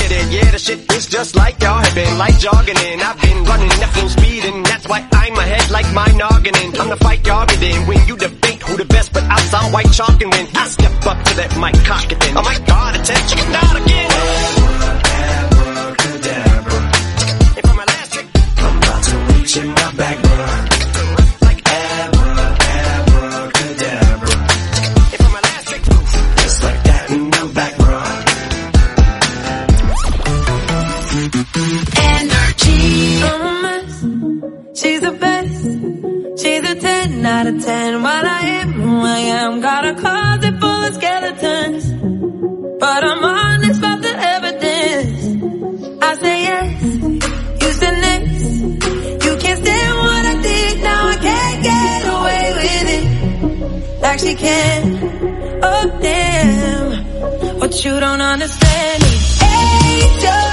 get it. Yeah, the shit is just like y'all have been, like jogging in. I've been running at full speed and that's why I'm ahead like my noggin in. I'm the fight y'all get in when you debate who the best, but I sound white chalk and when I step up to that mic, cock it then. Oh my God, attention, chicken down again. Abracadabra. And for my last trick, I'm about to reach in my back, bro. Like abracadabra. And for my last trick, just like that in my back, bro. Energy. I'm a mess. She's the best. She's a 10 out of 10. What I am, who I am. Got a closet full of skeletons, but I'm honest about the evidence. I say yes, you say next. You can't stand what I did, now I can't get away with it like she can. Oh damn, what you don't understand is angel.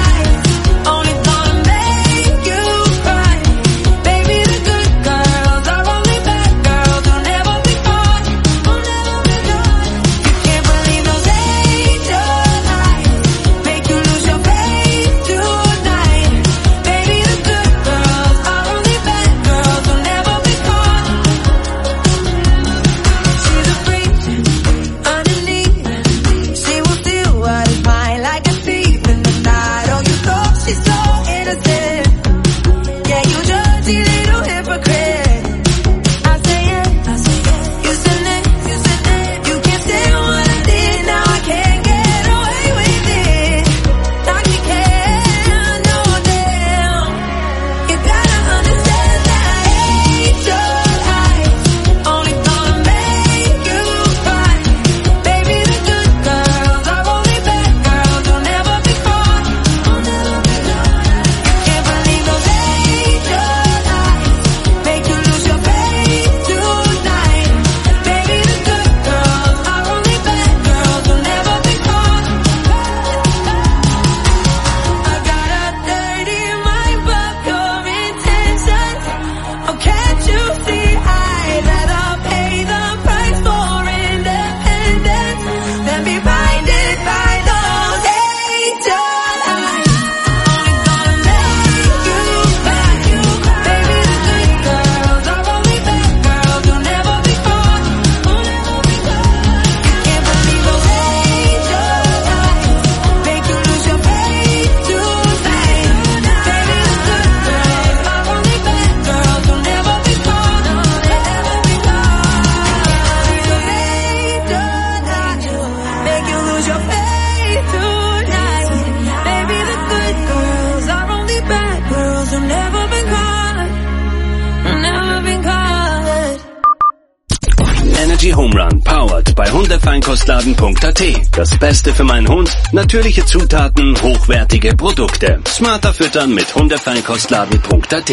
Home Run, powered bei Hundefeinkostladen.at. Das Beste für meinen Hund, natürliche Zutaten, hochwertige Produkte. Smarter füttern mit Hundefeinkostladen.at.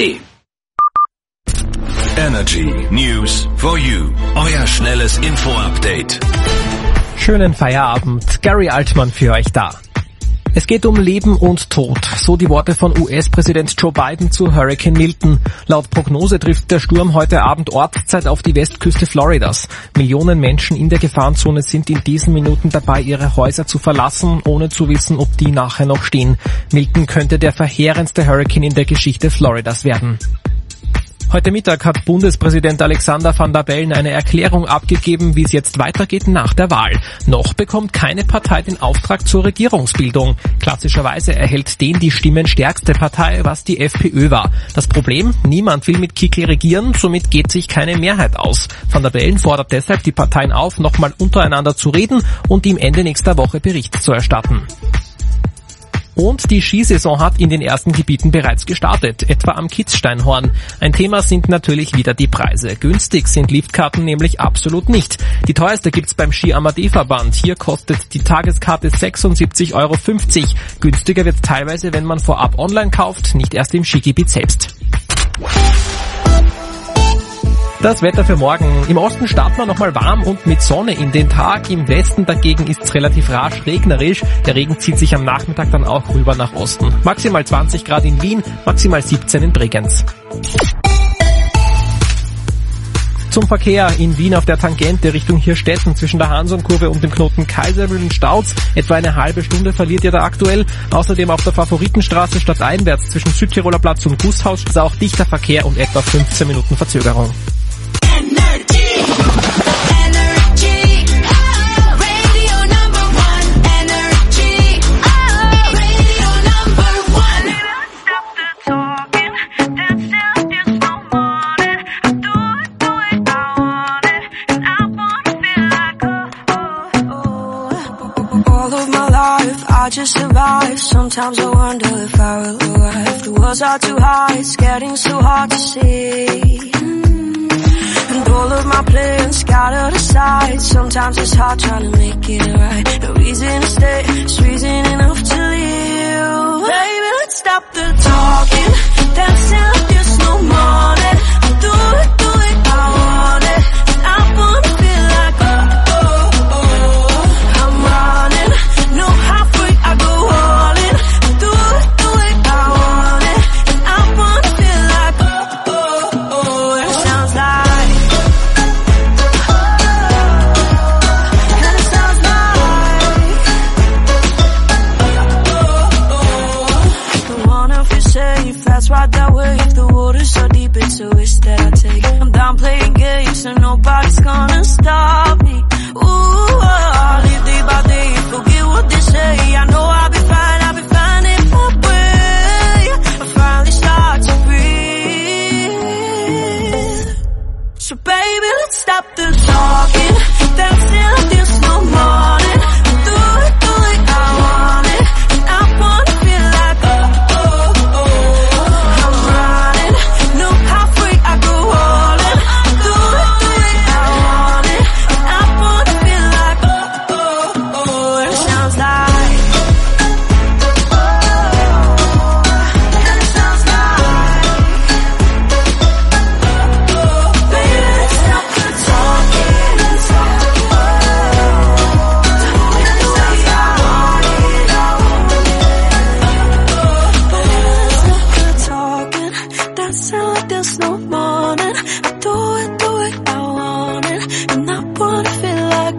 Energy News for You. Euer schnelles Info-Update. Schönen Feierabend. Gary Altmann für euch da. Es geht um Leben und Tod, so die Worte von US-Präsident Joe Biden zu Hurricane Milton. Laut Prognose trifft der Sturm heute Abend Ortszeit auf die Westküste Floridas. Millionen Menschen in der Gefahrenzone sind in diesen Minuten dabei, ihre Häuser zu verlassen, ohne zu wissen, ob die nachher noch stehen. Milton könnte der verheerendste Hurricane in der Geschichte Floridas werden. Heute Mittag hat Bundespräsident Alexander Van der Bellen eine Erklärung abgegeben, wie es jetzt weitergeht nach der Wahl. Noch bekommt keine Partei den Auftrag zur Regierungsbildung. Klassischerweise erhält den die stimmenstärkste Partei, was die FPÖ war. Das Problem? Niemand will mit Kickl regieren, somit geht sich keine Mehrheit aus. Van der Bellen fordert deshalb die Parteien auf, nochmal untereinander zu reden und ihm Ende nächster Woche Bericht zu erstatten. Und die Skisaison hat in den ersten Gebieten bereits gestartet, etwa am Kitzsteinhorn. Ein Thema sind natürlich wieder die Preise. Günstig sind Liftkarten nämlich absolut nicht. Die teuerste gibt's beim Ski Amadee Verband. Hier kostet die Tageskarte 76,50 €. Günstiger wird's teilweise, wenn man vorab online kauft, nicht erst im Skigebiet selbst. Das Wetter für morgen. Im Osten starten wir nochmal warm und mit Sonne in den Tag. Im Westen dagegen ist es relativ rasch regnerisch. Der Regen zieht sich am Nachmittag dann auch rüber nach Osten. Maximal 20 Grad in Wien, maximal 17 in Bregenz. Zum Verkehr in Wien auf der Tangente Richtung Hirstetten zwischen der Hansonkurve und dem Knoten Kaisermühlen staut's. Etwa eine halbe Stunde verliert ihr da aktuell. Außerdem auf der Favoritenstraße stadteinwärts zwischen Südtiroler Platz und Gusthaus ist auch dichter Verkehr und etwa 15 Minuten Verzögerung. I just survive. Sometimes I wonder if I will arrive. The walls are too high, it's getting so hard to see. And all of my plans scattered aside. Sometimes it's hard trying to make it right. No reason to stay, it's reason enough to leave. Baby, let's stop the talking, dancing like there's no morning. Do it, I want it. And I wanna feel like I'm running. No halfway, I go all in. Do it, I want it. And I wanna feel like and it sounds like and it sounds like I wanna feel safe, that's right that way. If the water's so deep, it's a risk that I take. I'm down playing games, so nobody's gonna stop me. Ooh, I'll live day by day, forget what they say. I know I'll be fine in my way. I finally start to breathe. So baby, let's stop the talking, dancing like there's no morning. Do it, I want it. And I wanna feel like I'm running. No halfway, I go all in. Do it, I want it. And I wanna feel like and it sounds like and it sounds like baby, let's stop the talking and talk. Talking, that's how there's no morning. I do it, I want it. And I wanna feel like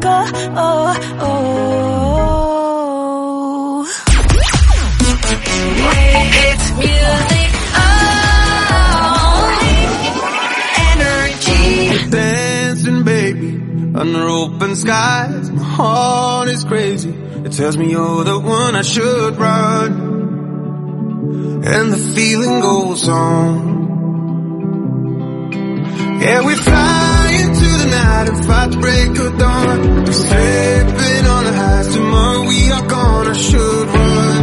it's music energy. Dancing, baby, under open skies. My heart is crazy. It tells me you're the one I should run. And the feeling goes on. Yeah, we fly into the night and fight the break of dawn. We're slipping on the highs. Tomorrow we are gone. I should run.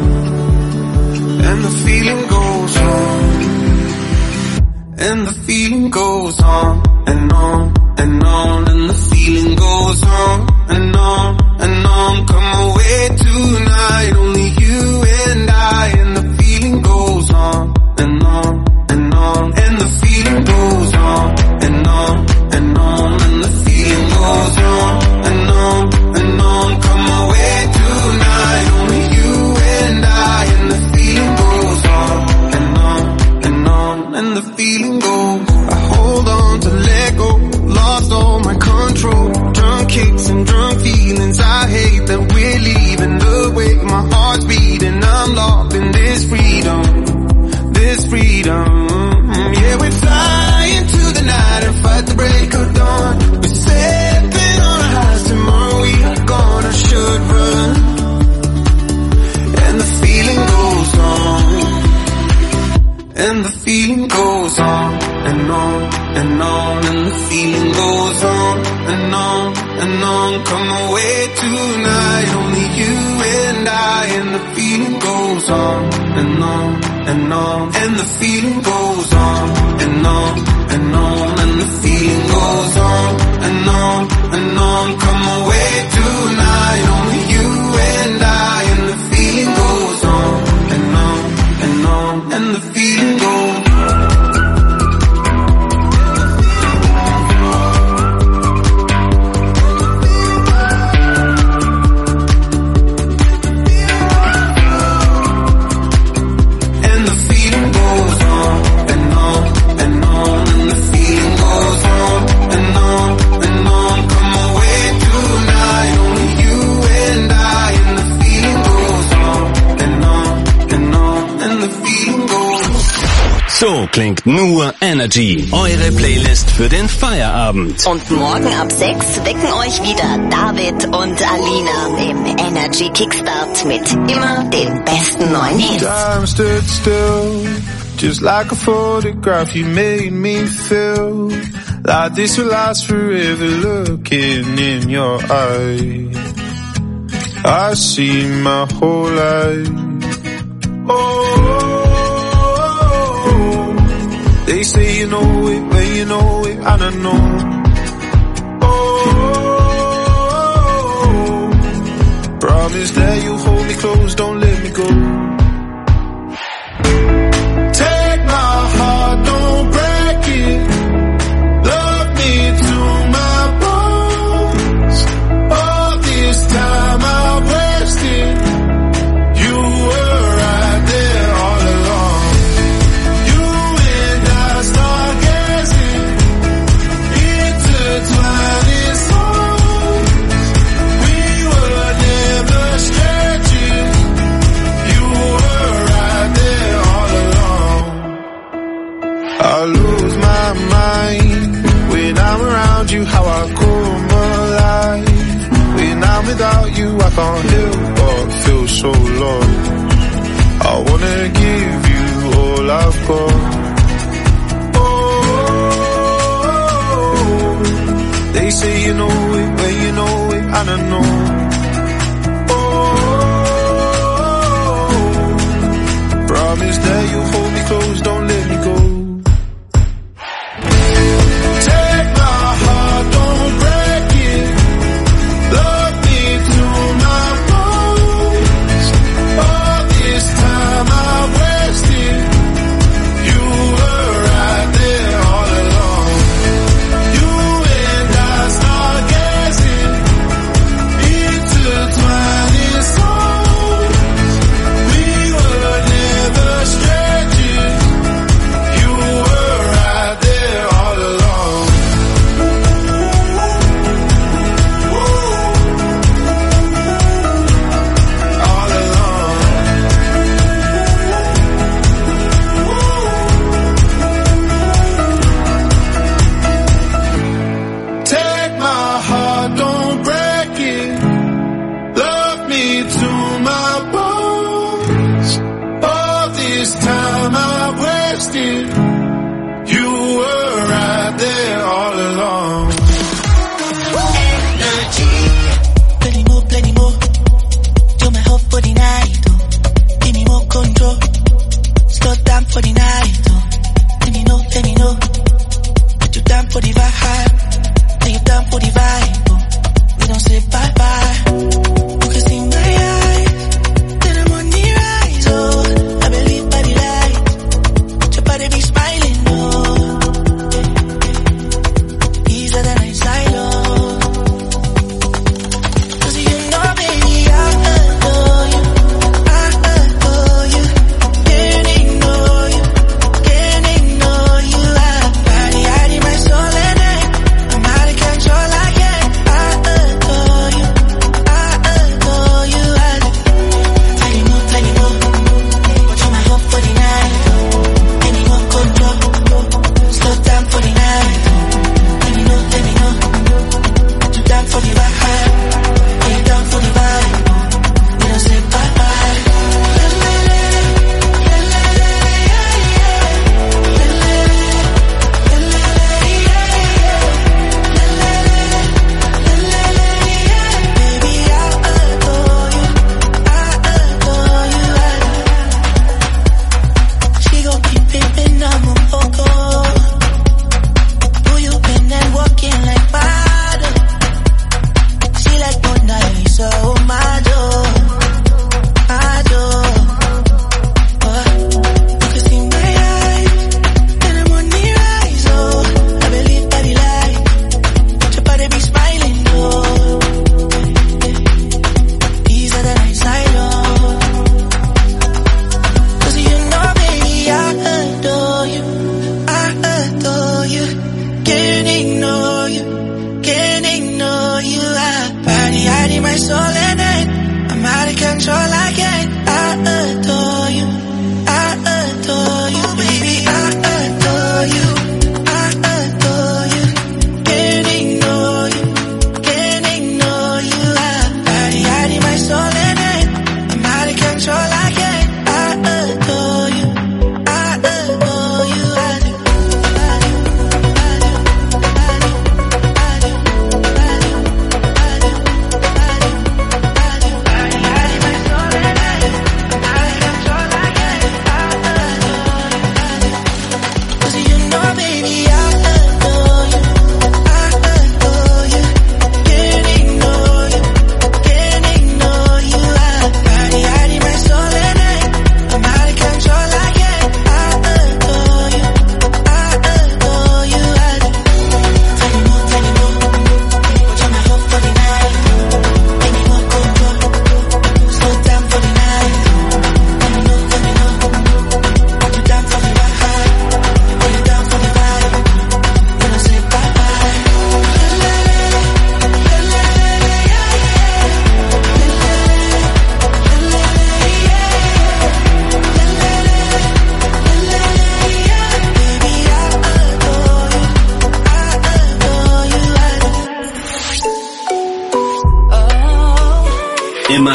And the feeling goes on. And the feeling goes on and on and on. And the feeling goes on and on and on. Come away tonight, only you and I. And the feeling goes on and on and on. And the feeling goes on and on and on. And the feeling goes on and on and on. Come away tonight, only you and I. And the feeling goes on and on and on. And the feeling goes. I hold on to let go, lost all my control. Drunk kicks and drunk feelings. I hate that we're leaving the way my heart's beating. I'm locked in this freedom, this freedom. Yeah, we fly into the night and fight the break of dawn. We're stepping on our highs. Tomorrow we are gone. I should run. And the feeling goes on. And the feeling goes on and on and on. And the feeling goes on and on and on. Come away tonight, only you and I. And the feeling goes on and on and on. And the feeling goes on and on and on. And the feeling goes on and on and on. Come away tonight, only you and I. And the feeling goes on and on and on. And the feeling goes on. And the feeling goes on and on and on. And the feeling goes on So klingt nur Energy. Eure Playlist für den Feierabend. Und morgen ab 6 wecken euch wieder David und Alina im Energy Kickstart mit immer den besten neuen Hits. Time stood still, just like a photograph. You made me feel like this will last forever. Looking in your eyes, I see my whole life. Oh, they say you know it when you know it, and I know. Oh, promise that you'll hold me close, don't let me go. Take my heart, don't break it. Love me to my bones. All this time I've wasted. You were right there all along. You and I start gazing, intertwining souls. We were never strangers. You were right there all along. I lose my mind when I'm around you, how I come alive. When I'm without you, I can't help but feel so lost. I wanna give you all I've got. Oh, they say you know it when you know it, and I know. Oh, promise that you'll hold me close, don't let me go. Take my heart, don't break it. Love me to my bones. All this time I've wasted. You were right there all along. You and I start gazing, intertwining souls. We were never strangers. You were right there all along. All along. Take my heart, don't break it. Love me to my bones. All this time I've wasted. You were right there all along. Plenty more. You're my hope for the night, oh. Give me more control. Slow down for the night, oh. Let me know. That you down for the vibe. That you down for the vibe, oh. We don't say bye-bye. You can see my eyes, that I'm on the rise, oh. I believe by the light. Your body be smiling.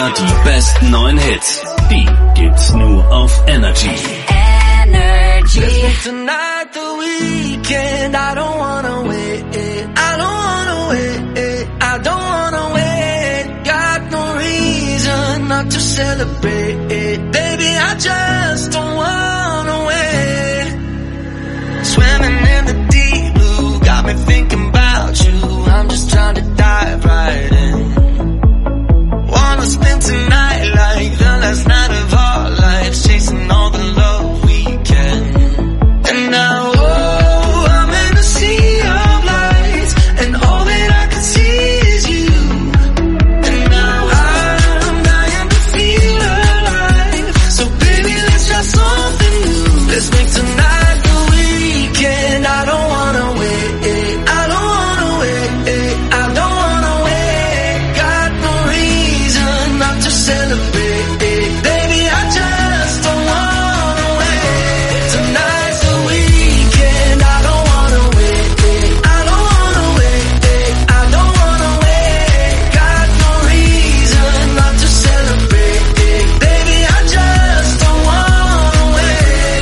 Superstar die besten neuen Hits. Die gibt's nur auf Energy. Let's make tonight the weekend. I don't wanna wait. I don't wanna wait. I don't wanna wait. Got no reason not to celebrate. Baby, I just don't wanna wait. Swimming in the deep blue, got me thinking about you. I'm just trying to dive right in. Wanna spend tonight like the last night of our lives, chasing all the love we can. And now, oh, I'm in a sea of lights, and all that I can see is you. And now I'm dying to feel alive. So baby, let's try something new. Let's make tonight the weekend. I don't wanna wait. I don't wanna wait. I don't wanna wait. Got no reason not to celebrate. Baby, I just don't wanna wait. Tonight's the weekend. I don't wanna wait. I don't wanna wait. I don't wanna wait. Got no reason not to celebrate. Baby, I just don't wanna wait.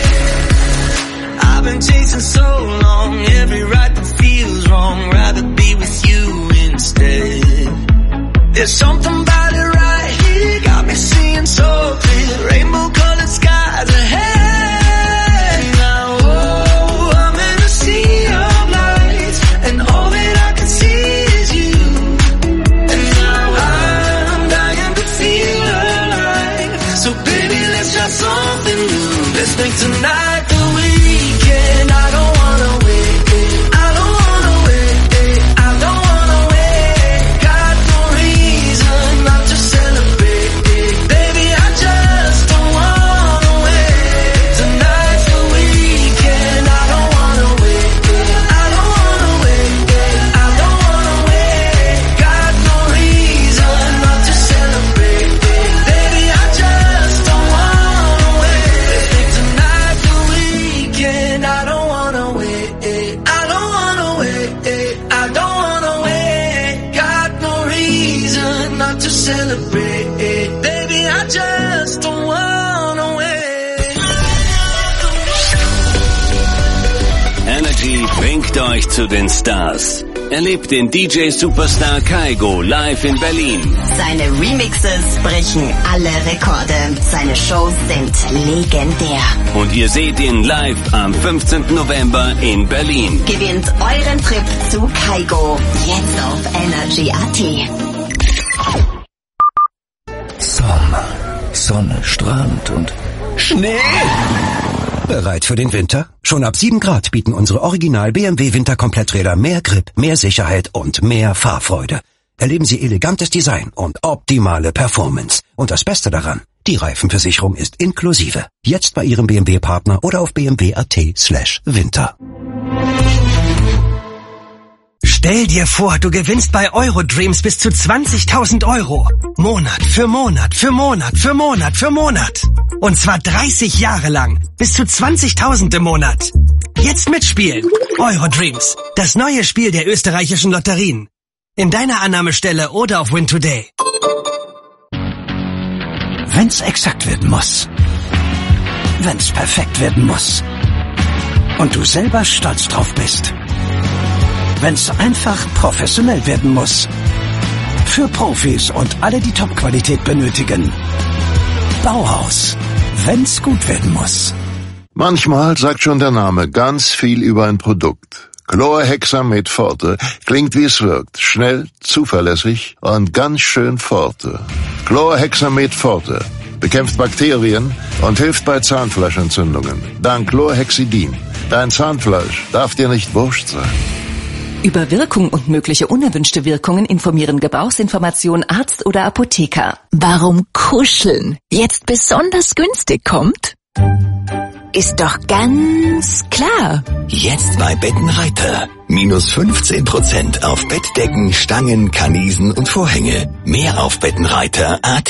I've been chasing so long, every right that feels wrong. Rather be with you instead. There's something about it right here, got me seeing so clear. Rainbow colored skies ahead. Now, oh, I'm in a sea of lights, and all that I can see is you. And now I'm dying to feel alive. So baby, let's try something new. Let's make tonight the weekend. I don't wanna wait. I don't wanna wait. I don't wanna wait. Got no reason not to celebrate. Baby, I just don't wanna wait. Tonight's the weekend. I don't wanna wait. I don't wanna wait. I don't wanna wait. Got no reason not to celebrate. Baby, I just don't wanna wait. Let's make tonight the weekend. I don't wanna wait. I don't wanna wait. I don't wanna wait. Got no reason not to celebrate. Baby, I just don't wanna wait. Energy bringt euch zu den Stars. Erlebt den DJ-Superstar Kygo live in Berlin. Seine Remixes brechen alle Rekorde. Seine Shows sind legendär. Und ihr seht ihn live am 15. November in Berlin. Gewinnt euren Trip zu Kygo jetzt auf Energy.at. Sommer, Sonne, Strand und Schnee. Bereit für den Winter? Schon ab 7 Grad bieten unsere Original BMW Winterkompletträder mehr Grip, mehr Sicherheit und mehr Fahrfreude. Erleben Sie elegantes Design und optimale Performance. Und das Beste daran, die Reifenversicherung ist inklusive. Jetzt bei Ihrem BMW-Partner oder auf bmw.at/winter. Stell dir vor, du gewinnst bei Eurodreams bis zu 20.000 Euro. Monat für Monat für Monat für Monat für Monat. Und zwar 30 Jahre lang. Bis zu 20.000 im Monat. Jetzt mitspielen. Eurodreams. Das neue Spiel der österreichischen Lotterien. In deiner Annahmestelle oder auf Win Today. Wenn's exakt werden muss. Wenn's perfekt werden muss. Und du selber stolz drauf bist. Wenn's einfach professionell werden muss. Für Profis und alle, die Top-Qualität benötigen. Bauhaus. Wenn's gut werden muss. Manchmal sagt schon der Name ganz viel über ein Produkt. Chlorhexamid Forte klingt wie es wirkt. Schnell, zuverlässig und ganz schön Forte. Chlorhexamid Forte bekämpft Bakterien und hilft bei Zahnfleischentzündungen. Dank Chlorhexidin. Dein Zahnfleisch darf dir nicht wurscht sein. Über Wirkung und mögliche unerwünschte Wirkungen informieren Gebrauchsinformation Arzt oder Apotheker. Warum Kuscheln jetzt besonders günstig kommt? Ist doch ganz klar. Jetzt bei Bettenreiter. Minus 15% auf Bettdecken, Stangen, Karniesen und Vorhänge. Mehr auf Bettenreiter.at.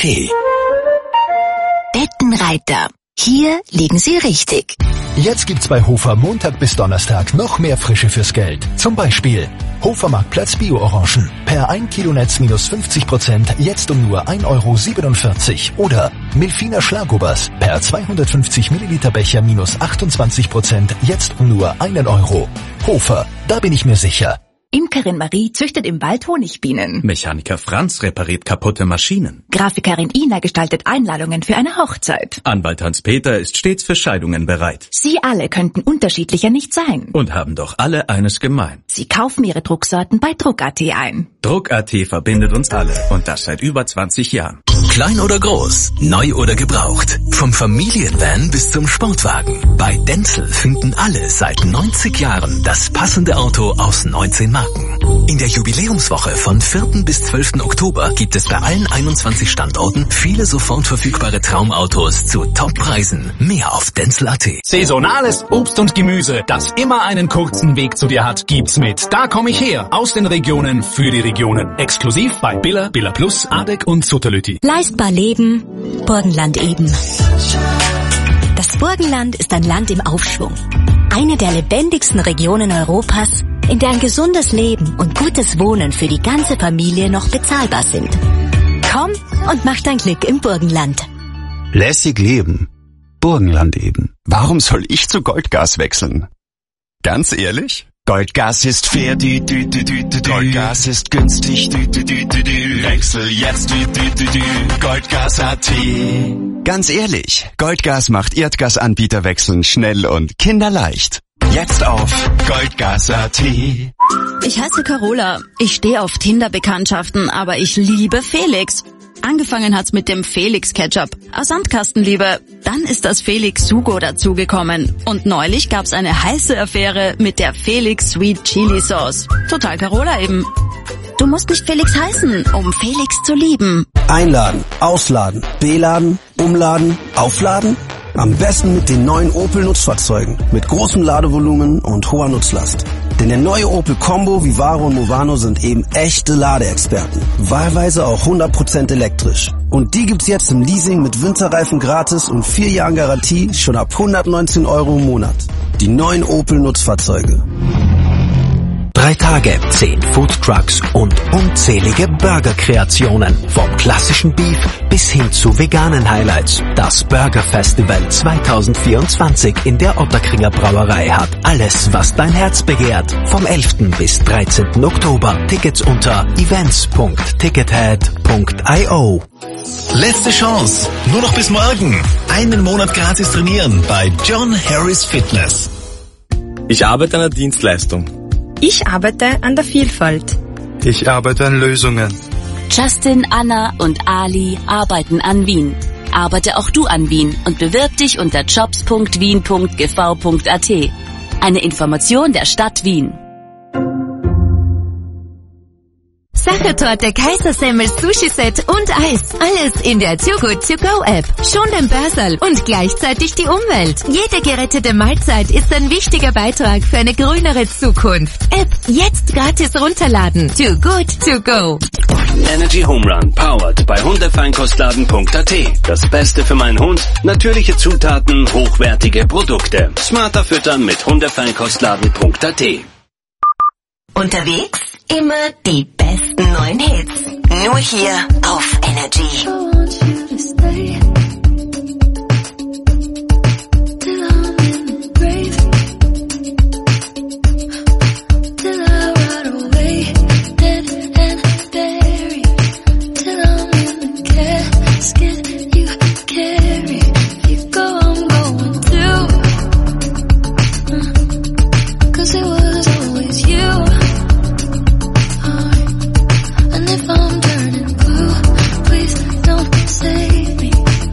Bettenreiter. Hier liegen Sie richtig. Jetzt gibt's bei Hofer Montag bis Donnerstag noch mehr Frische fürs Geld. Zum Beispiel Hofer Marktplatz Bio-Orangen. Per 1 Kilo Netz minus 50%, jetzt um nur 1,47 €. Oder Milfiner Schlagobers. Per 250 Milliliter Becher minus 28%, jetzt um nur 1 €. Hofer, da bin ich mir sicher. Imkerin Marie züchtet im Wald Honigbienen. Mechaniker Franz repariert kaputte Maschinen. Grafikerin Ina gestaltet Einladungen für eine Hochzeit. Anwalt Hans-Peter ist stets für Scheidungen bereit. Sie alle könnten unterschiedlicher nicht sein. Und haben doch alle eines gemein. Sie kaufen ihre Drucksorten bei Druck.at ein. Druck.at verbindet uns alle. Und das seit über 20 Jahren. Klein oder groß, neu oder gebraucht. Vom Familienvan bis zum Sportwagen. Bei Denzel finden alle seit 90 Jahren das passende Auto aus 19 Marken. In der Jubiläumswoche von 4. bis 12. Oktober gibt es bei allen 21 Standorten viele sofort verfügbare Traumautos zu Top-Preisen. Mehr auf Denzel.at. Saisonales Obst und Gemüse, das immer einen kurzen Weg zu dir hat, gibt's mit Da komm ich her. Aus den Regionen für die Regionen. Exklusiv bei Billa, Billa Plus, Adek und Sutterlüti. Leistbar leben, Burgenland eben. Das Burgenland ist ein Land im Aufschwung. Eine der lebendigsten Regionen Europas, in der ein gesundes Leben und gutes Wohnen für die ganze Familie noch bezahlbar sind. Komm und mach dein Glück im Burgenland. Lässig leben. Burgenland eben. Warum soll ich zu Goldgas wechseln? Ganz ehrlich? Goldgas ist fair, Goldgas ist günstig, Wechsel jetzt, Goldgas.at. Ganz ehrlich, Goldgas macht Erdgasanbieterwechseln schnell und kinderleicht. Jetzt auf Goldgas.at. Ich heiße Carola. Ich stehe auf Tinder-Bekanntschaften, aber ich liebe Felix. Angefangen hat's mit dem Felix-Ketchup aus Sandkastenliebe. Dann ist das Felix-Sugo dazugekommen. Und neulich gab's eine heiße Affäre mit der Felix-Sweet Chili Sauce. Total Carola eben. Du musst nicht Felix heißen, um Felix zu lieben. Einladen, ausladen, beladen, umladen, aufladen? Am besten mit den neuen Opel Nutzfahrzeugen mit großem Ladevolumen und hoher Nutzlast. Denn der neue Opel Combo, Vivaro und Movano sind eben echte Ladeexperten. Wahlweise auch 100% elektrisch. Und die gibt's jetzt im Leasing mit Winterreifen gratis und 4 Jahren Garantie schon ab 119 € im Monat. Die neuen Opel Nutzfahrzeuge. 3 Tage, 10 Foodtrucks und unzählige Burger-Kreationen. Vom klassischen Beef bis hin zu veganen Highlights. Das Burger Festival 2024 in der Ottakringer Brauerei hat alles, was dein Herz begehrt. Vom 11. bis 13. Oktober. Tickets unter events.tickethead.io. Letzte Chance. Nur noch bis morgen. 1 Monat gratis trainieren bei John Harris Fitness. Ich arbeite an der Dienstleistung. Ich arbeite an der Vielfalt. Ich arbeite an Lösungen. Justin, Anna und Ali arbeiten an Wien. Arbeite auch du an Wien und bewirb dich unter jobs.wien.gv.at. Eine Information der Stadt Wien. Sachertorte, Kaisersemmel, Sushi-Set und Eis. Alles in der Too Good To Go App. Schon den Börserl und gleichzeitig die Umwelt. Jede gerettete Mahlzeit ist ein wichtiger Beitrag für eine grünere Zukunft. App jetzt gratis runterladen. Too Good To Go. Energy Home Run, powered bei Hundefeinkostladen.at. Das Beste für meinen Hund, natürliche Zutaten, hochwertige Produkte. Smarter füttern mit Hundefeinkostladen.at. Unterwegs immer die besten neuen Hits. Nur hier auf Energy. If I'm turning blue, please don't save me.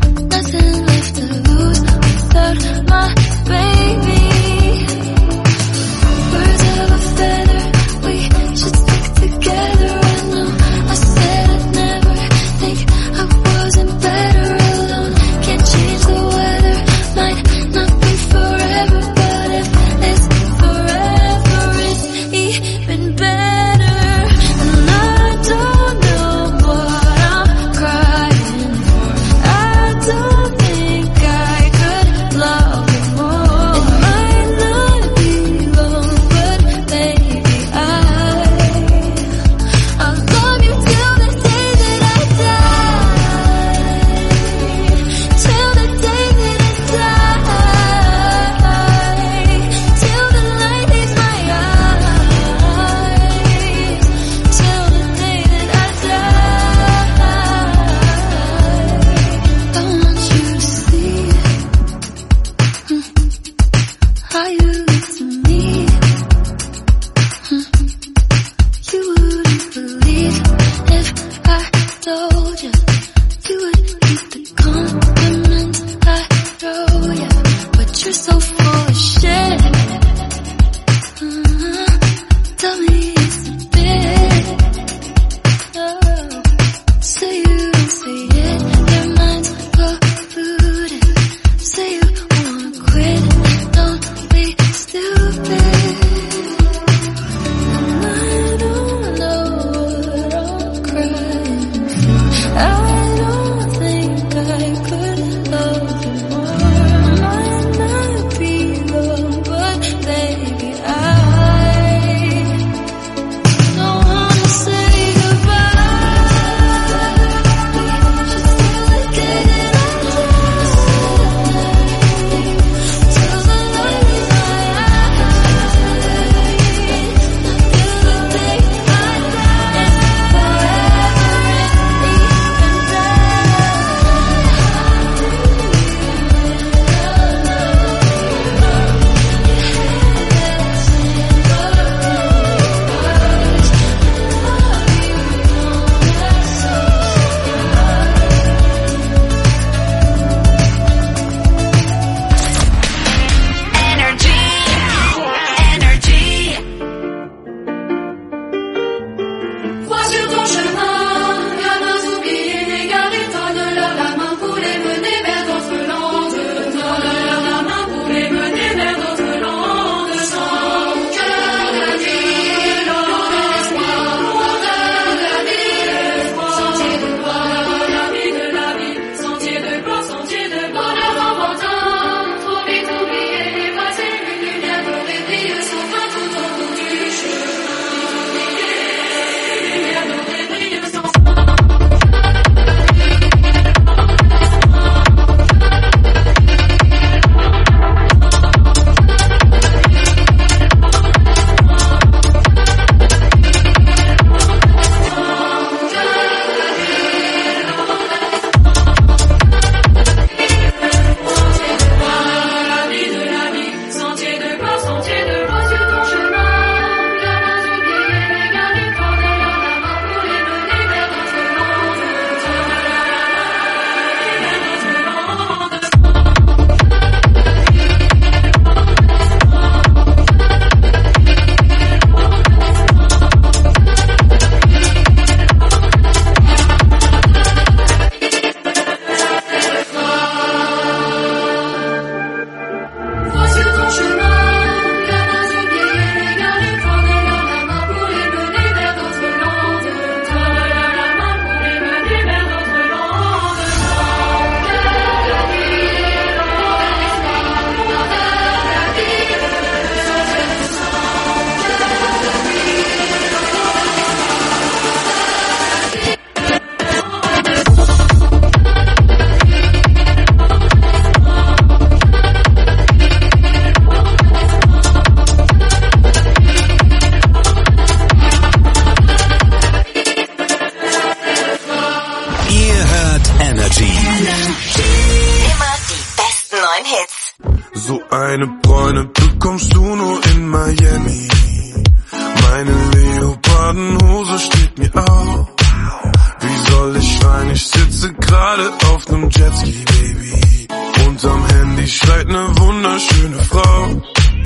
neuen Hits. So eine Bräune bekommst du nur in Miami. Meine Leopardenhose steht mir auf. Wie soll ich schreien? Ich sitze gerade auf nem Jetski, Baby. Unterm Handy schreit ne wunderschöne Frau.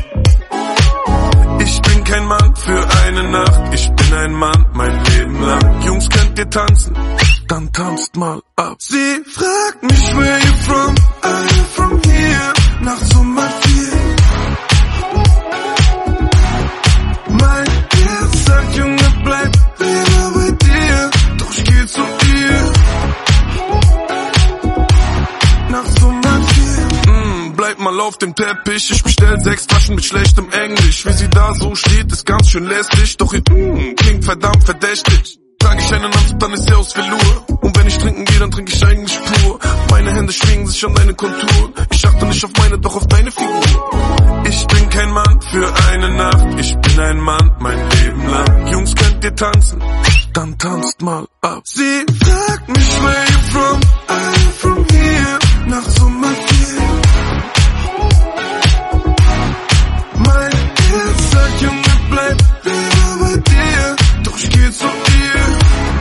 Ich bin kein Mann für eine Nacht, ich bin ein Mann mein Leben lang. Jungs, könnt ihr tanzen? Dann tanzt mal ab. Sie fragt mich, where you from? I'm from here. Nachts um 4. Mein Herz sagt, Junge, bleib lieber bei dir. Doch ich geh zu ihr. Nachts um 4. Bleib mal auf dem Teppich. Ich bestell 6 Flaschen mit schlechtem Englisch. Wie sie da so steht, ist ganz schön lästig. Doch ihr klingt verdammt verdächtig. Trag ich einen Anzug, dann ist sie aus Velour. Und wenn ich trinken gehe, dann trinke ich eigentlich pur. Meine Hände schwingen sich an deine Konturen. Ich achte nicht auf meine, doch auf deine Figur. Ich bin kein Mann für eine Nacht. Ich bin ein Mann mein Leben lang. Jungs, könnt ihr tanzen? Dann tanzt mal ab. Sie fragt mich, where you from? I'm from here. Nachts um 4. Mein Herz sagt, Junge, bleib lieber bei dir. Doch ich geh zu ihr.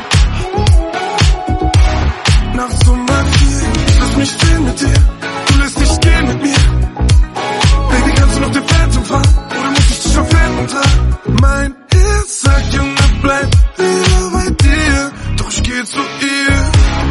Nachts um 4. Ich lass mich stehen mit dir. Du lässt dich gehen mit mir. Baby, kannst du noch den Phantom fahren? Oder muss ich dich auf Händen tragen? Mein Herz sagt, Junge, bleib lieber bei dir. Doch ich geh zu ihr.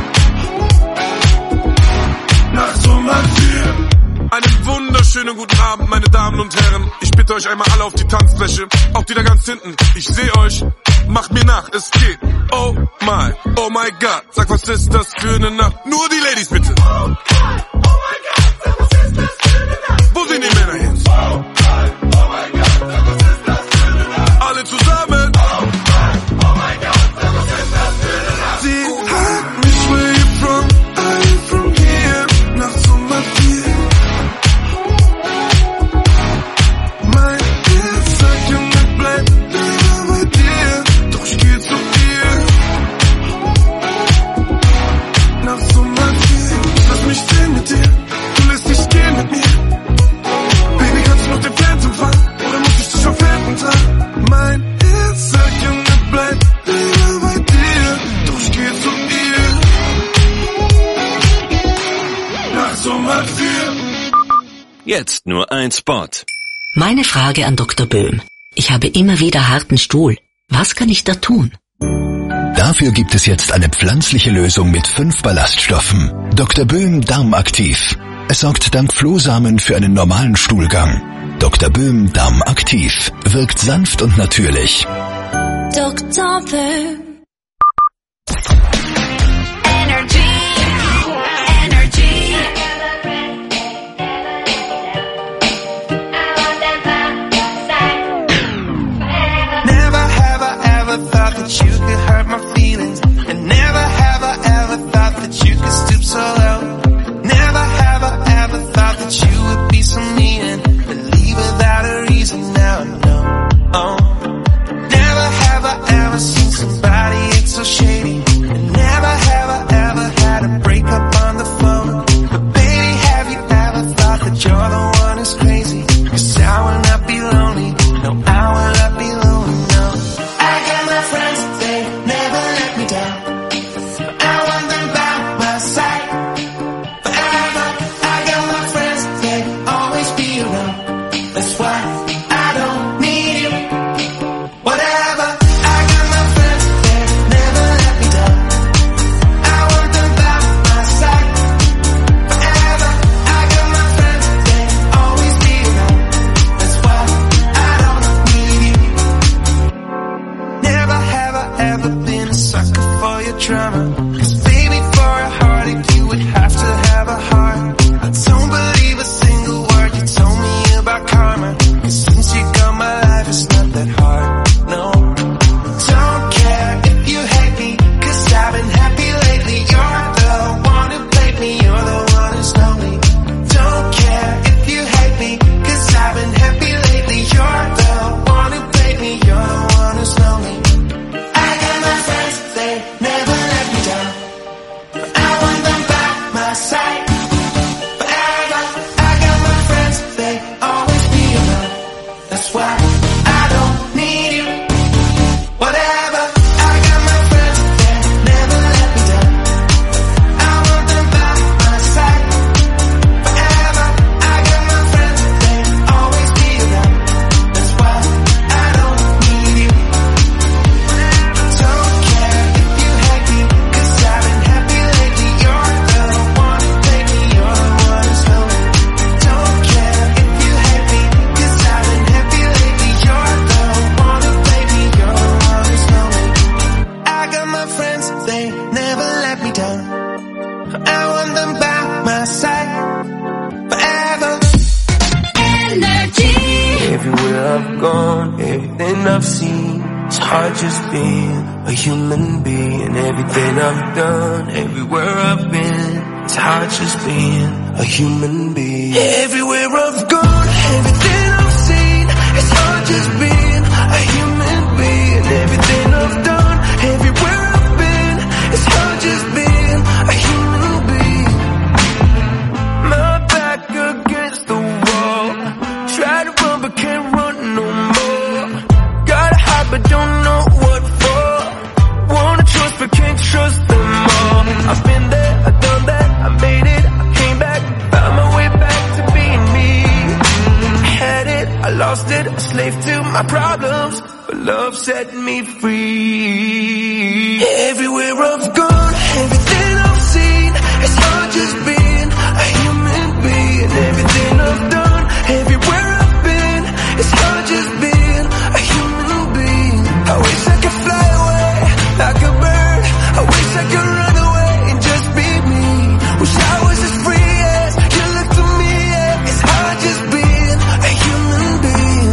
Nachts um 4. Einen wunderschönen guten Abend, meine Damen und Herren. Ich bitte euch einmal alle auf die Tanzfläche. Auch die da ganz hinten. Ich seh euch. Macht mir nach, es geht. Oh my God. Sag, was ist das für eine Nacht? Nur die Ladies bitte. Oh my God. Sag, was ist das für eine Nacht? Wo sind die Männer hin? Oh my God. Sag, was ist das für eine Nacht? Alle zusammen. Oh my God. Sag, was ist das für eine Nacht? Sie fragt mich, where you from? I'm from here. Nachts um 4. Mein Herz sagt, Junge, bleib lieber bei dir. Doch ich geh zu ihr. Nachts um 4. Ich lass mich stehen mit dir. Du lässt dich gehen mit mir. Baby, kannst du noch den Phantom fahren? Oder muss ich dich auf Händen tragen? Mein Herz sagt, Junge, bleib lieber bei dir. Doch ich geh zu ihr. Nachts um 4. Jetzt nur ein Spot. Meine Frage an Dr. Böhm. Ich habe immer wieder harten Stuhl. Was kann ich da tun? Dafür gibt es jetzt eine pflanzliche Lösung mit 5 Ballaststoffen. Dr. Böhm Darmaktiv. Es sorgt dank Flohsamen für einen normalen Stuhlgang. Dr. Böhm Darmaktiv wirkt sanft und natürlich. Dr. Böhm. That you could hurt my feelings, and never have I ever thought that you could stoop so low. Never have I ever thought that you would be so mean and leave without a reason. Now I know. Oh, never have I ever seen somebody I've gone, everything I've seen, it's hard just being a human being. Everything I've done, everywhere I've been, it's hard just being a human being. Everywhere I've gone, everything I've seen, it's hard just being a human being. Everything I've done, everywhere I've been, it's hard just being a human being. My back against the wall, try to run but can't run no more. Gotta hide but don't know what for. Wanna trust but can't trust them all. I've been there, I've done that, I made it, I came back, found my way back to being me. I had it, I lost it, a slave to my problems, but love set me free. Everywhere I've gone, everything I've seen, it's hard just being a human being. Everything I've done, everywhere I've been, it's hard just being a human being. I wish I could fly away like a bird. I wish I could run away and just be me. Wish I was as free as you look to me. Yeah. It's hard just being a human being.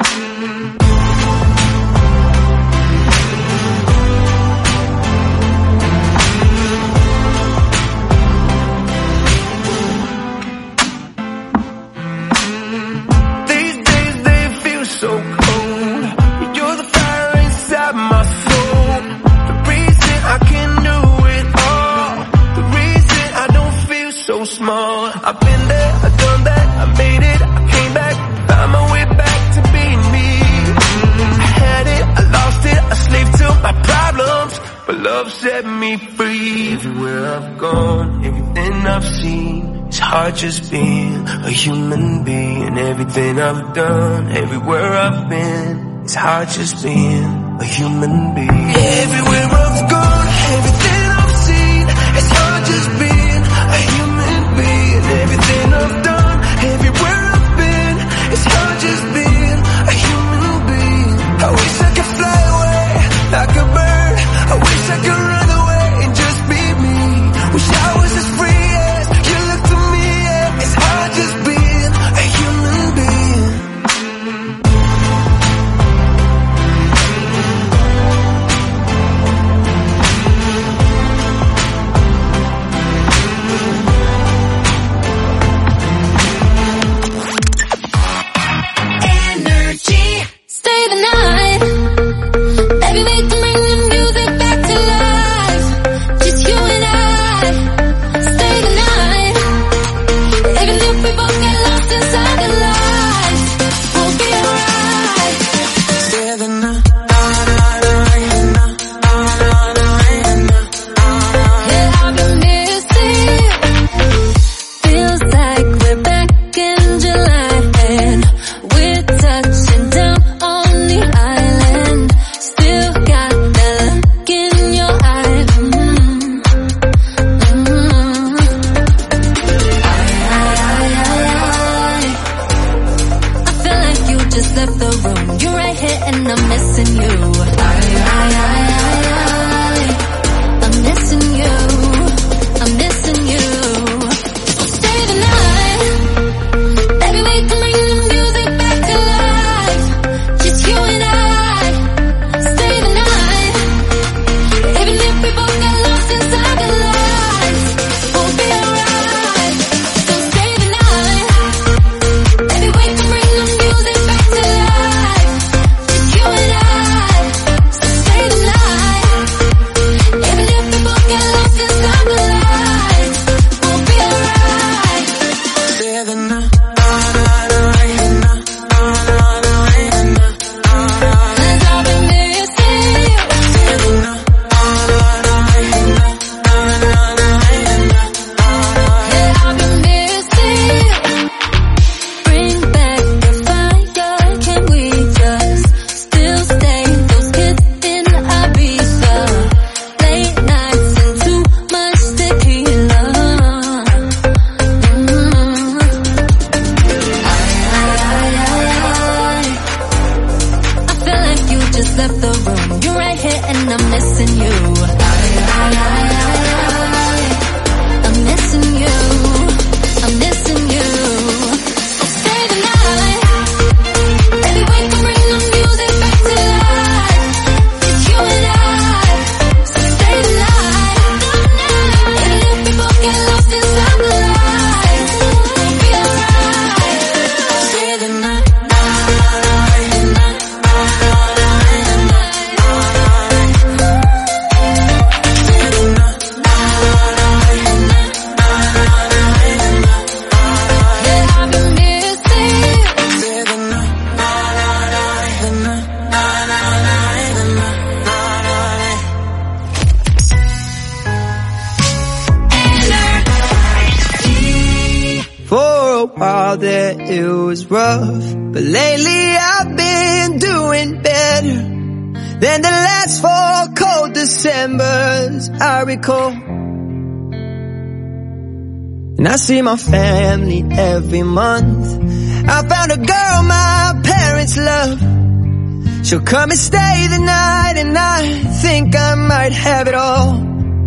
These days they feel so cold. You're the fire inside my soul. The reason I can do it all. The reason I don't feel so small. I've been there, I've done that, I made it, I came back, found my way back to being me. I had it, I lost it, a slave to my problems, but love set me free. Everywhere I've gone, everything I've seen, it's hard just being a human being. Everything I've done, everywhere I've been, it's hard just being a human being. Everywhere I've gone, everything I've seen, it's hard just being a human being. Everything I've done, everywhere I've been, it's hard just being a human being. I wish I could fly away like a bird. I wish I could run away and just be me. Wish I was as free as you look to me. Yeah. It's hard just being a human being. yeah, it was rough, but lately I've been doing better than the last 4 cold Decembers I recall. And I see my family every month. I found a girl my parents love. She'll come and stay the night, and I think I might have it all.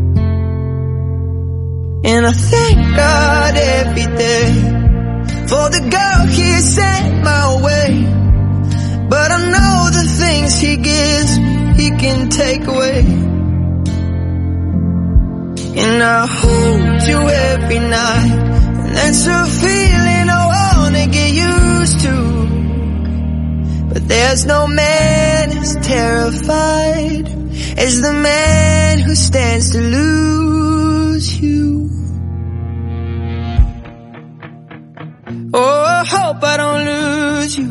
And I thank God every day for the girl He sent my way. But I know the things He gives me, He can take away. And I hold you every night, and that's a feeling I wanna get used to. But there's no man as terrified as the man who stands to lose you. Oh, I hope I don't lose you.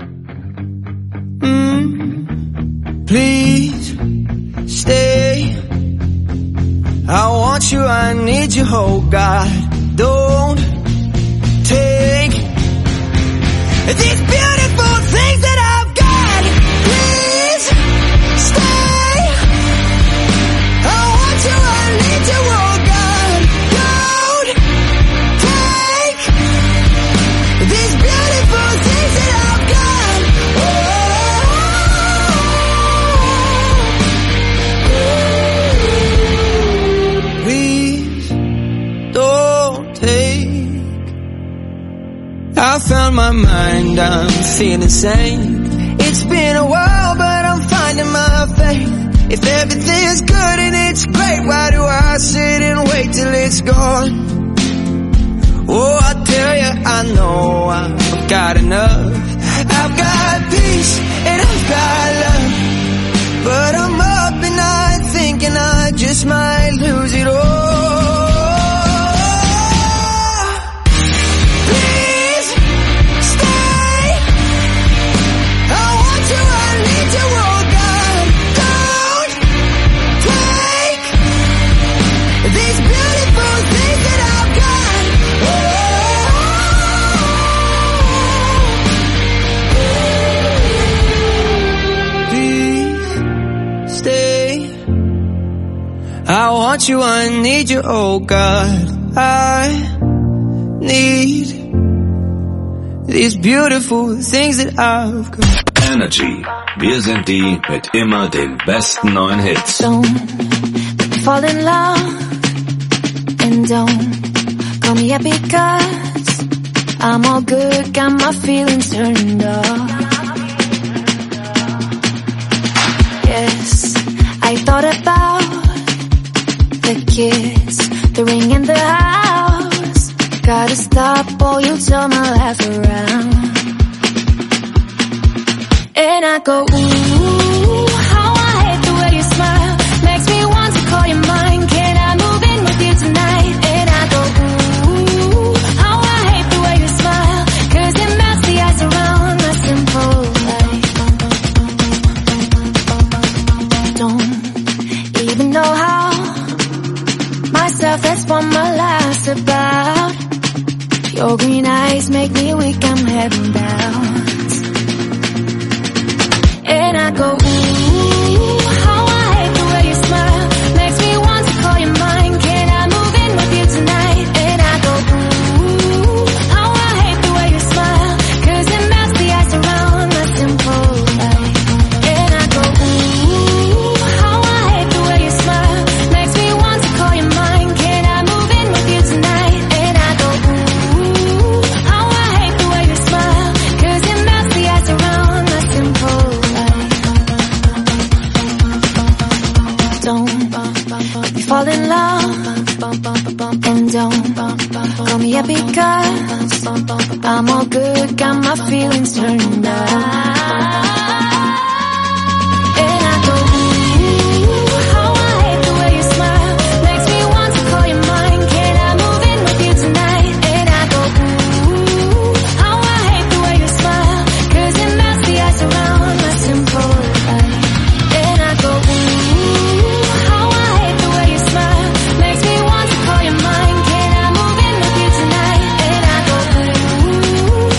Please stay. I want you, I need you, oh God. Don't take these beautiful things that I've got. Please stay. I want you, I need you, oh God. Don't take these beautiful things that I've got. Please don't take. I found my mind, I'm feeling sane. It's been a while, but I'm finding my faith. If everything's good and it's great, why do I sit and wait till it's gone? Oh, I tell you, I know I've got enough. I've got peace and I've got love, but I'm up at night thinking I just might lose it all. Please stay. I want you, I need you, oh God. Don't take these beautiful things that I've got. Please stay. I want you, I need you, oh God. I need these beautiful things that I've got. Energy. Wir sind die mit immer den besten neuen Hits. Don't fall in love and don't call me up because I'm all good, got my feelings turned off. Yes, I thought about the kiss, the ring in the house. Gotta stop or you'll turn my life around. And I go, ooh, how I hate the way you smile. Makes me want to call you mine. Can I move in with you tonight? And I go, ooh, how I hate the way you smile. 'Cause it melts the ice around my simple life. Don't even know how. Myself, that's what my life's about. Your green eyes make me weak, I'm heading down. And I go, ooh, how I hate the way you smile. Makes me want to call you mine. Can I move in with you tonight? And I go, ooh, how I hate the way you smile. 'Cause it melts the ice around my simple life. And I go, ooh, how I hate the way you smile. Makes me want to call you mine. Can I move in with you tonight? And I go, ooh, how I hate the way you smile. 'Cause it melts the ice around my simple life. Don't fall in love and don't call me up because I'm all good, got my feelings turned on. And I go, ooh, how I hate the way you smile. Makes me want to call you mine. Can I move in with you tonight? And I go, ooh, how I hate the way you smile. 'Cause it melts the ice around my simple life. And I go, ooh, how I hate the way you smile. Makes me want to call you mine. Can I move in with you tonight? And I go, ooh,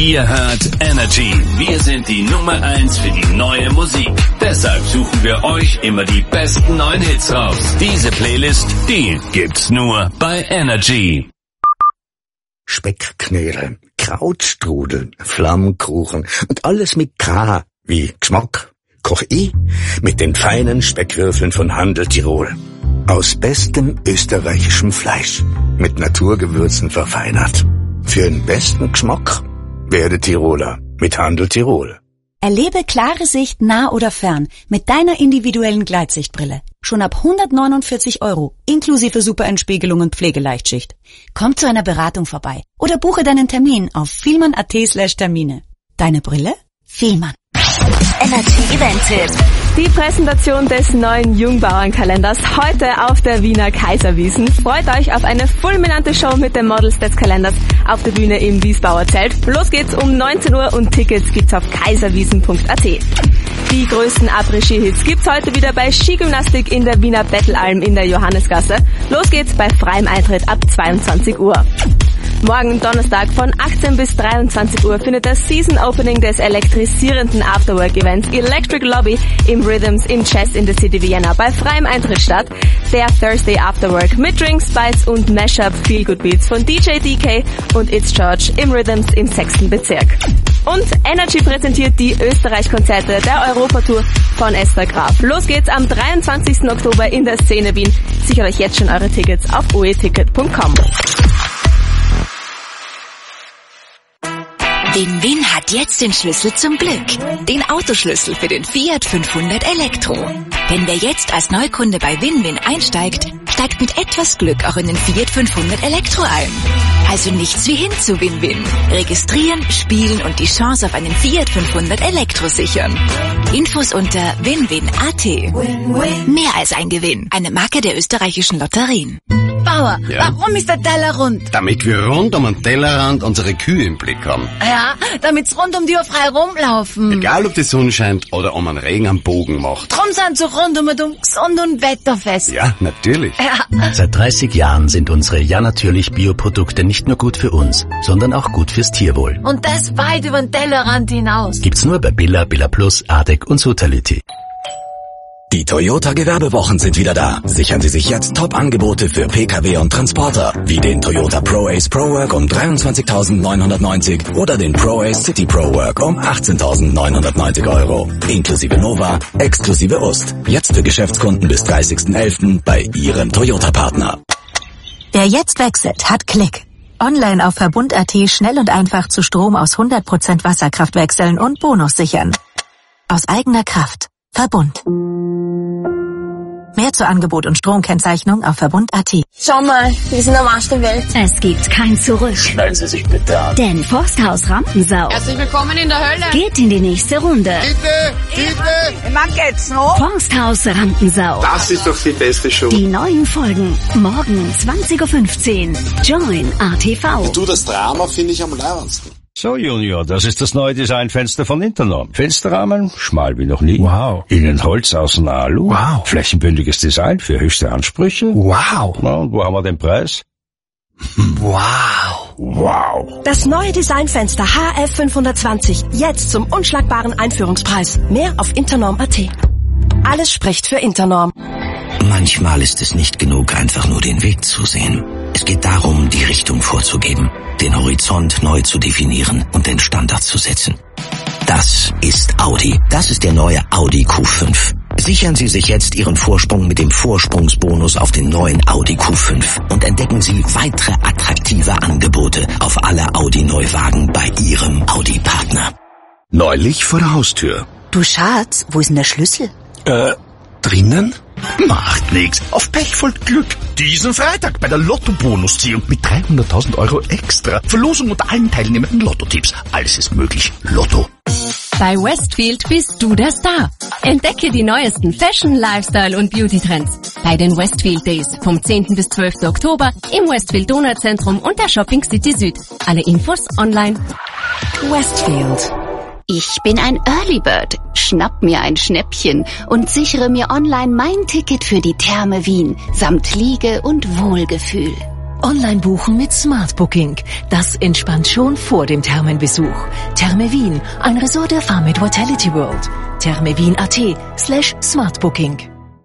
Ihr hört Energy. Wir sind die Nummer 1 für die neue Musik. Deshalb suchen wir euch immer die besten neuen Hits raus. Diese Playlist, die gibt's nur bei Energy. Speckknödel, Krautstrudel, Flammkuchen und alles mit K wie Geschmack. Koch ich mit den feinen Speckwürfeln von Handel Tirol. Aus bestem österreichischem Fleisch, mit Naturgewürzen verfeinert. Für den besten Geschmack werde Tiroler mit Handel Tirol. Erlebe klare Sicht nah oder fern mit deiner individuellen Gleitsichtbrille. Schon ab 149 €, inklusive Superentspiegelung und Pflegeleichtschicht. Komm zu einer Beratung vorbei oder buche deinen Termin auf vielmann.at/Termine. Deine Brille? Vielmann. Energy Event-Tipp. Die Präsentation des neuen Jungbauernkalenders heute auf der Wiener Kaiserwiesen. Freut euch auf eine fulminante Show mit den Models des Kalenders auf der Bühne im Wiesbauer Zelt. Los geht's um 19 Uhr und Tickets gibt's auf kaiserwiesen.at. Die größten Après-Ski-Hits gibt's heute wieder bei Skigymnastik in der Wiener Bettelalm in der Johannesgasse. Los geht's bei freiem Eintritt ab 22 Uhr. Morgen Donnerstag von 18 bis 23 Uhr findet das Season Opening des elektrisierenden Afterwork-Events Electric Lobby im Rhythms in Chess in the City Vienna bei freiem Eintritt statt. Der Thursday Afterwork mit Drinks, Spice und Mashup Feel Good Beats von DJ DK und It's George im Rhythms im 6. Bezirk. Und Energy präsentiert die Österreich-Konzerte der Europatour von Esther Graf. Los geht's am 23. Oktober in der Szene Wien. Sichert euch jetzt schon eure Tickets auf oeticket.com. Win-Win hat jetzt den Schlüssel zum Glück. Den Autoschlüssel für den Fiat 500 Elektro. Denn wer jetzt als Neukunde bei Win-Win einsteigt, steigt mit etwas Glück auch in den Fiat 500 Elektro ein. Also nichts wie hin zu Win-Win. Registrieren, spielen und die Chance auf einen Fiat 500 Elektro sichern. Infos unter winwin.at. Mehr als ein Gewinn. Eine Marke der österreichischen Lotterien. Bauer, Ja? warum ist der Teller rund? Damit wir rund um den Tellerrand unsere Kühe im Blick haben. Ja, damit's rund um die Uhr frei rumlaufen. Egal ob die Sonne scheint oder um einen Regen am Bogen macht. Drum sind so rund gesund und wetterfest. Ja, natürlich. Ja. Seit 30 Jahren sind unsere Ja natürlich Bioprodukte nicht nur gut für uns, sondern auch gut fürs Tierwohl. Und das weit über den Tellerrand hinaus. Gibt's nur bei Billa, Billa Plus, ADEC und Sotality. Die Toyota Gewerbewochen sind wieder da. Sichern Sie sich jetzt Top-Angebote für Pkw und Transporter, wie den Toyota ProAce ProWork um 23.990 oder den ProAce City ProWork um 18.990 €. Inklusive Nova, exklusive Ust. Jetzt für Geschäftskunden bis 30.11. bei Ihrem Toyota-Partner. Wer jetzt wechselt, hat Klick. Online auf Verbund.at schnell und einfach zu Strom aus 100% Wasserkraft wechseln und Bonus sichern. Aus eigener Kraft. Verbund. Mehr zu Angebot und Stromkennzeichnung auf Verbund.at. Schau mal, wir sind am Arsch der Welt. Es gibt kein Zurück. Schnallen Sie sich bitte an. Denn Forsthaus Rampensau Herzlich willkommen in der Hölle. geht in die nächste Runde. Bitte. Man geht's noch. Forsthaus Rampensau. Das ist doch die beste Show. Die neuen Folgen. Morgen 20.15 Uhr. Join ATV. Du, das Drama finde ich am leibendsten. So, Junior, das ist das neue Designfenster von Internorm. Fensterrahmen, schmal wie noch nie. Wow. Innen Holz, außen Alu. Wow. Flächenbündiges Design für höchste Ansprüche. Wow. Na, und wo haben wir den Preis? Wow. Wow. Das neue Designfenster HF 520. Jetzt zum unschlagbaren Einführungspreis. Mehr auf internorm.at. Alles spricht für Internorm. Manchmal ist es nicht genug, einfach nur den Weg zu sehen. Es geht darum, die Richtung vorzugeben, den Horizont neu zu definieren und den Standard zu setzen. Das ist Audi. Das ist der neue Audi Q5. Sichern Sie sich jetzt Ihren Vorsprung mit dem Vorsprungsbonus auf den neuen Audi Q5 und entdecken Sie weitere attraktive Angebote auf alle Audi-Neuwagen bei Ihrem Audi-Partner. Neulich vor der Haustür. Du Schatz, wo ist denn der Schlüssel? Drinnen? Macht nix. Auf Pech folgt Glück. Diesen Freitag bei der Lotto-Bonusziehung mit 300.000 € extra. Verlosung unter allen teilnehmenden Lotto-Tipps. Alles ist möglich. Lotto. Bei Westfield bist du der Star. Entdecke die neuesten Fashion, Lifestyle und Beauty-Trends bei den Westfield Days vom 10. bis 12. Oktober im Westfield Donauzentrum und der Shopping City Süd. Alle Infos online. Westfield. Ich bin ein Early Bird. Schnapp mir ein Schnäppchen und sichere mir online mein Ticket für die Therme Wien samt Liege und Wohlgefühl. Online buchen mit Smart Booking. Das entspannt schon vor dem Thermenbesuch. Therme Wien, ein Resort der Farmit Vitality World. thermewien.at/smartbooking.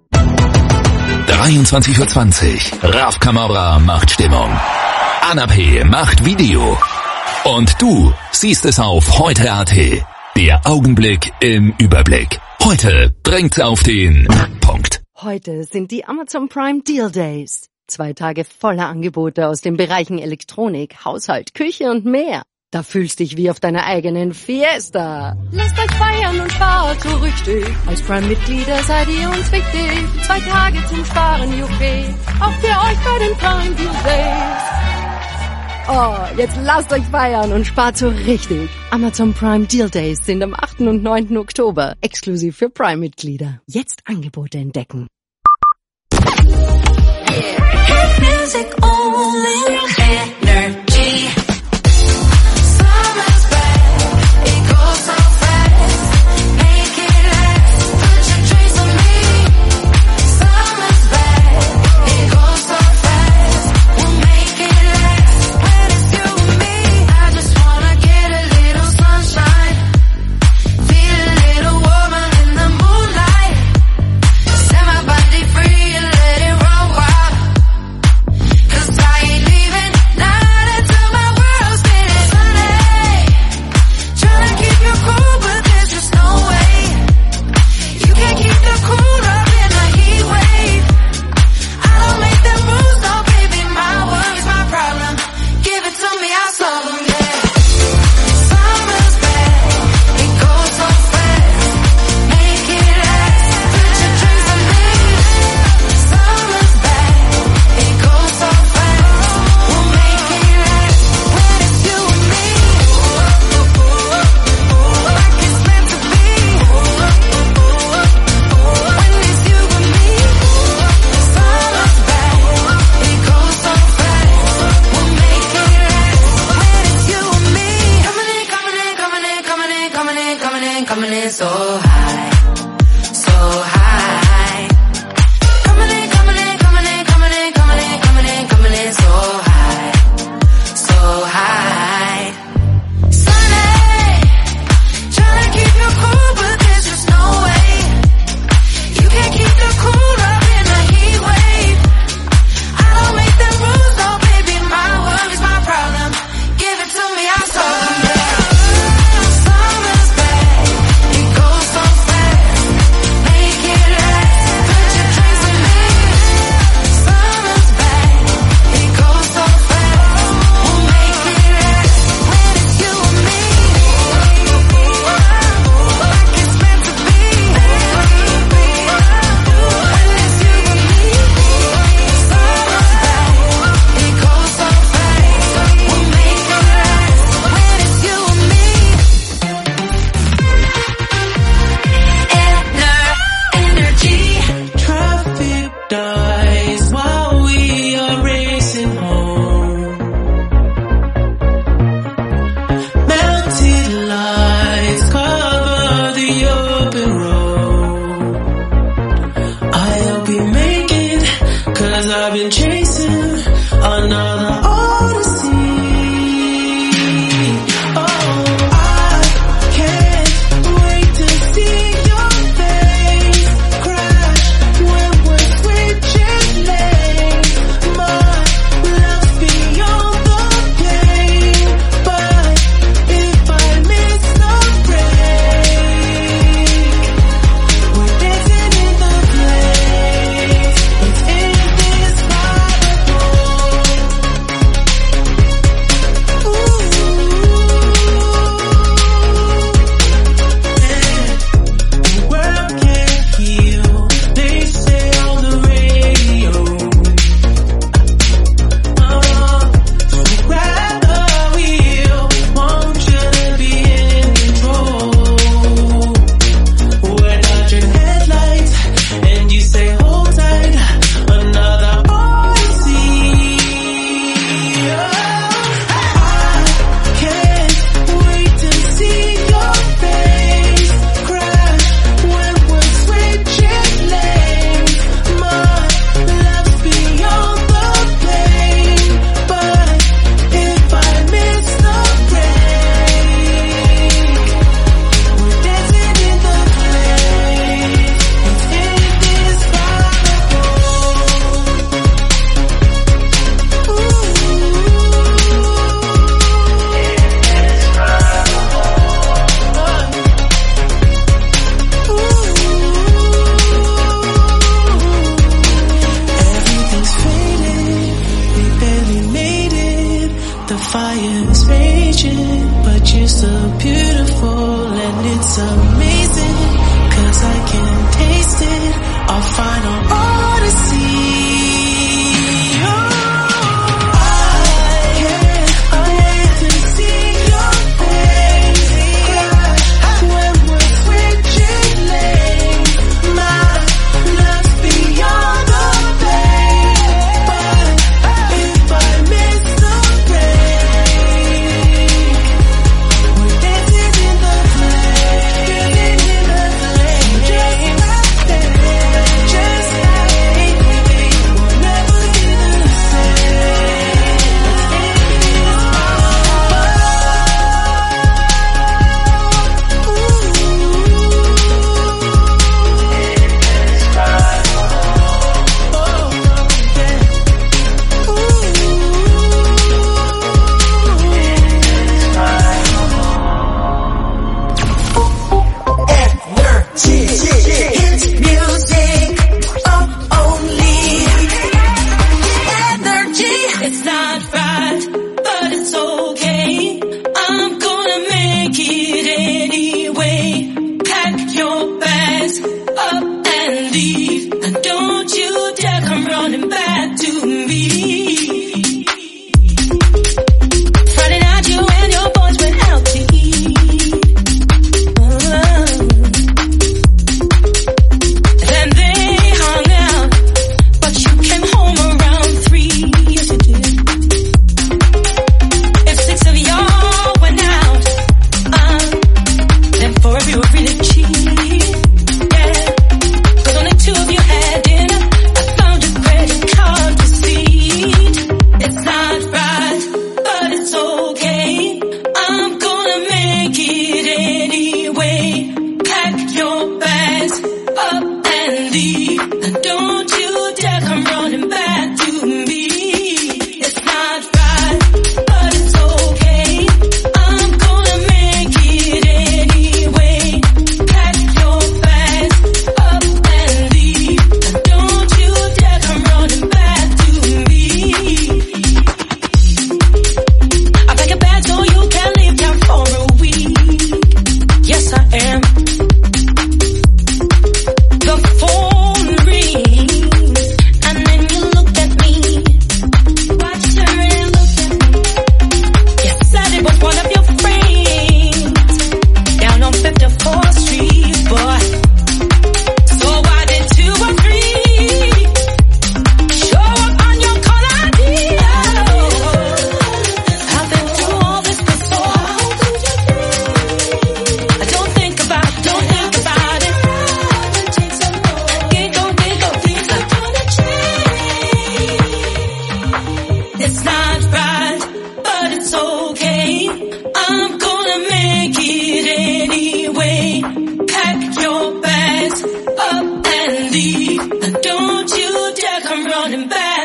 23:20 Uhr. Raf Camorra macht Stimmung. Anna P. macht Video. Und du siehst es auf heute.at. Der Augenblick im Überblick. Heute bringt's auf den Punkt. Heute sind die Amazon Prime Deal Days. 2 Tage voller Angebote aus den Bereichen Elektronik, Haushalt, Küche und mehr. Da fühlst dich wie auf deiner eigenen Fiesta. Lasst euch feiern und spart so richtig. Als Prime-Mitglieder seid ihr uns wichtig. 2 Tage zum Sparen, juppie. Auch für euch bei den Prime Deal Days. Oh, jetzt lasst euch feiern und spart so richtig. Amazon Prime Deal Days sind am 8. und 9. Oktober. Exklusiv für Prime-Mitglieder. Jetzt Angebote entdecken. Hit music only, energy. Summer's back, it goes so fast. Make it last, put your drinks on me. Summer's back, it goes so fast. We'll make it last, when it's you and me. I just wanna get a little sunshine. Feel a little warmer in the moonlight. Set my body free and let it run wild.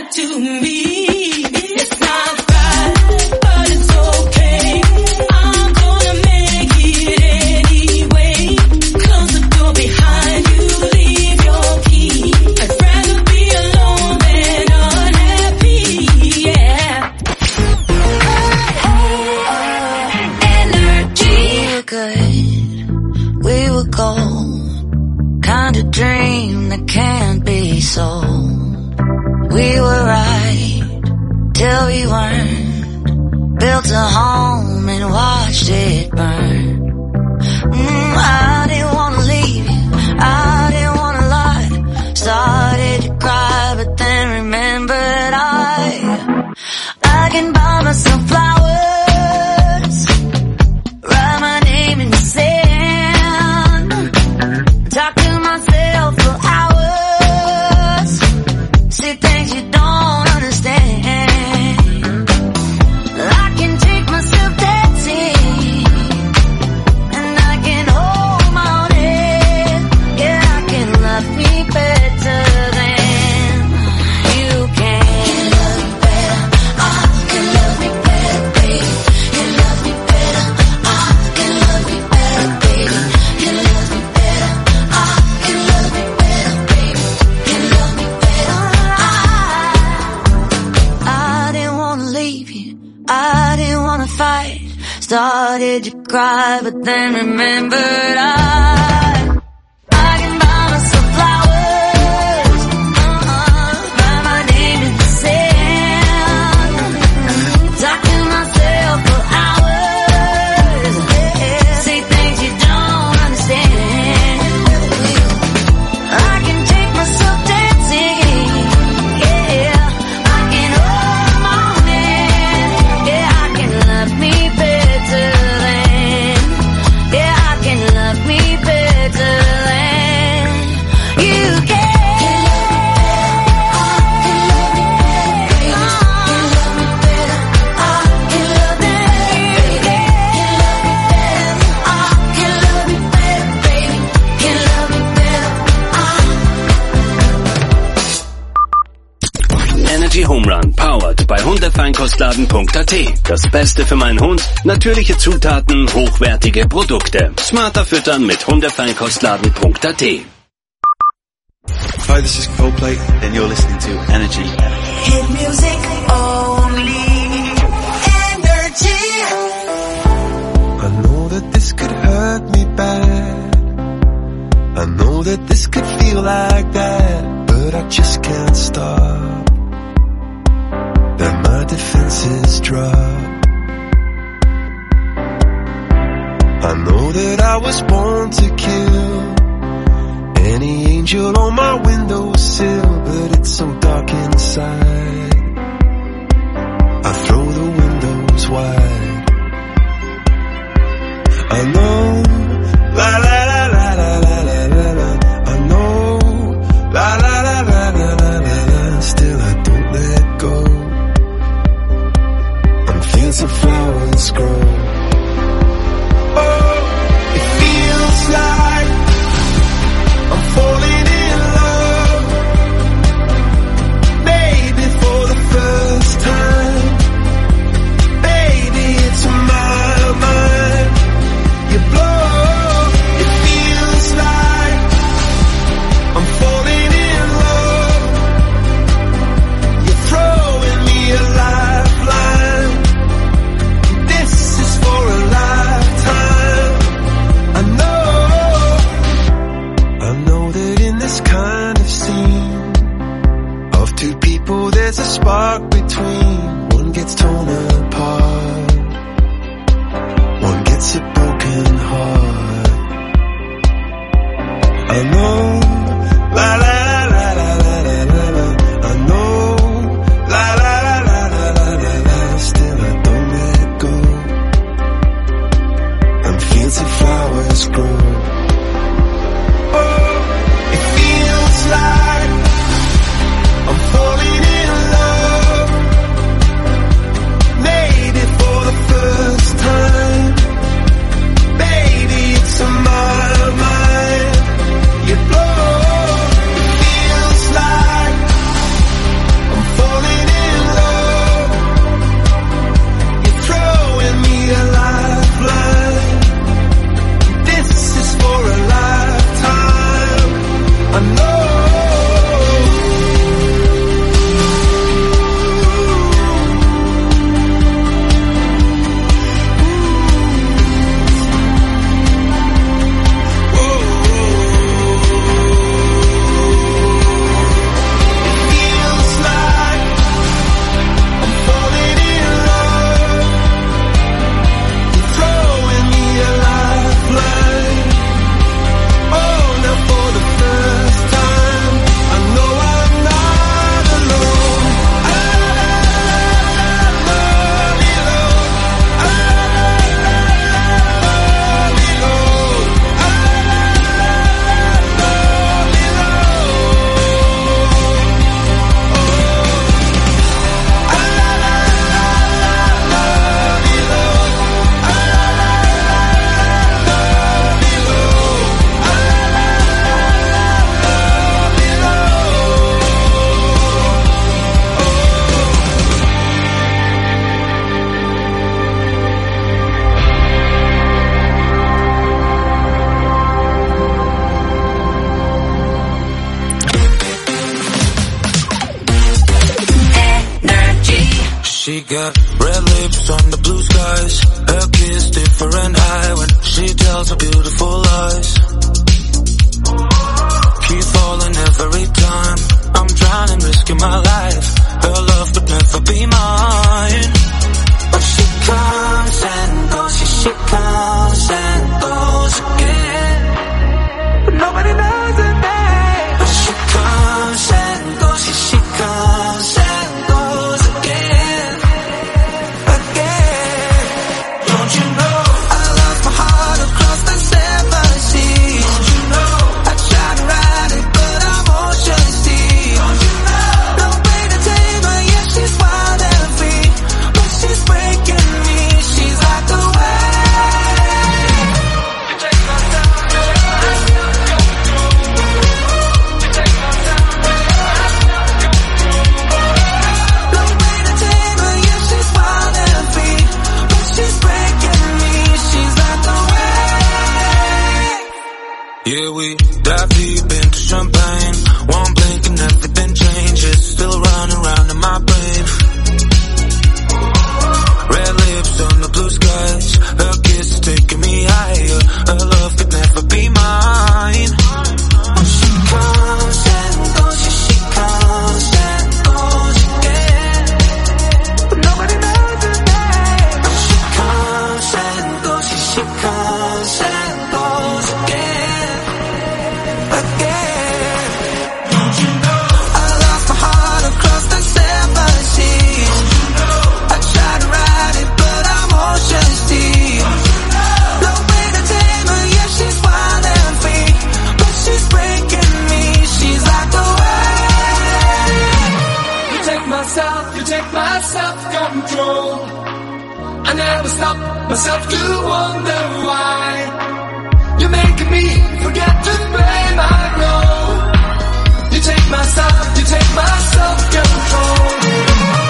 to me. It's not right, but it's okay. I'm gonna make it anyway. Close the door behind you, leave your key. I'd rather be alone than unhappy, yeah. Energy. We were gold, kind of dream that can't be sold. We were right till we weren't. Built a home and watched it burn. I didn't wanna leave you, I didn't wanna lie. Started to cry, but then remembered I can buy myself flowers, write my name in the sand, talk to myself for hours, see things you don't understand. I can take myself dancing, and I can hold my own head. Yeah, I can love me better than you can. Love me better, I can love me better, baby. Can love me better, I can love me better, baby. Can love me better, I can love me better, baby. Can love me better, I didn't wanna leave you, I didn't wanna fight. Started to cry, but then remembered I can buy myself flowers, write my name in the sand, talk to myself for hours, say things you don't understand. I can take myself dancing, yeah, I can hold my own hand, yeah, I can love me better than, yeah, I can love me better than you can. Energy Home Run, powered bei Hundefeinkostladen.at. Das Beste für meinen Hund, natürliche Zutaten, hochwertige Produkte. Smarter füttern mit Hundefeinkostladen.at. Hi, this is Coldplay, and you're listening to Energy. Hit music only. Energy. I know that this could hurt me bad. I know that this could feel like that, but I just can't stop. Then my defenses drop. I know that I was born to kill any angel on my windowsill, but it's so dark inside. I throw the windows wide. I know, la la la la la la la la la. I know, la la la la la la la la. Still I don't let go. I'm feels the flowers grow. Oh, it feels like I'm falling in love. Maybe for the first time. Baby, it's my mind. You blow. It feels like I'm falling in love. You're throwing me a lifeline. This is for a lifetime. I know that in this kind of scene of two people there's a spark between. One gets torn apart, one gets a broken heart. I know, la la la la la la la la. I know, la la la la la la la la. Still I don't let go. And fields of flowers grow. Oh, it feels like I'm falling in love. Maybe for the first time. She got red lips on the blue skies. Her kiss different high when she tells her beautiful lies. Keep falling every time. I'm drowning, risking my life. Her love could never be mine. But she comes and goes, she comes and goes again. But nobody knows her name. But she comes and goes, she comes and goes again. Again. Don't you know I lost my heart across the seven seas? Don't you know I tried to ride it but I'm ocean deep? Don't you know no way to tame her, yeah she's wild and free, but she's breaking me, she's like the wave. You take my time, you take my no way to tame her, yeah she's wild and free, but she's breaking me, she's like the wave. Yeah, we dive deep into champagne. One blink and everything changes. Still running round in my brain. Red lips on the blue skies. Her kiss is taking me higher. Her love could never be mine. She comes and goes, she comes and goes again. But nobody knows her name. She comes and goes, she comes and goes again. Again. Don't you know I lost my heart across the seven seas? Don't you know I tried to ride it but I'm ocean deep? No way to tame her, yeah she's wild and free, but she's breaking me, she's like the wave. You take my self-control. I never stop myself to wonder why. You're making me forget to blame my role. You take my self-control.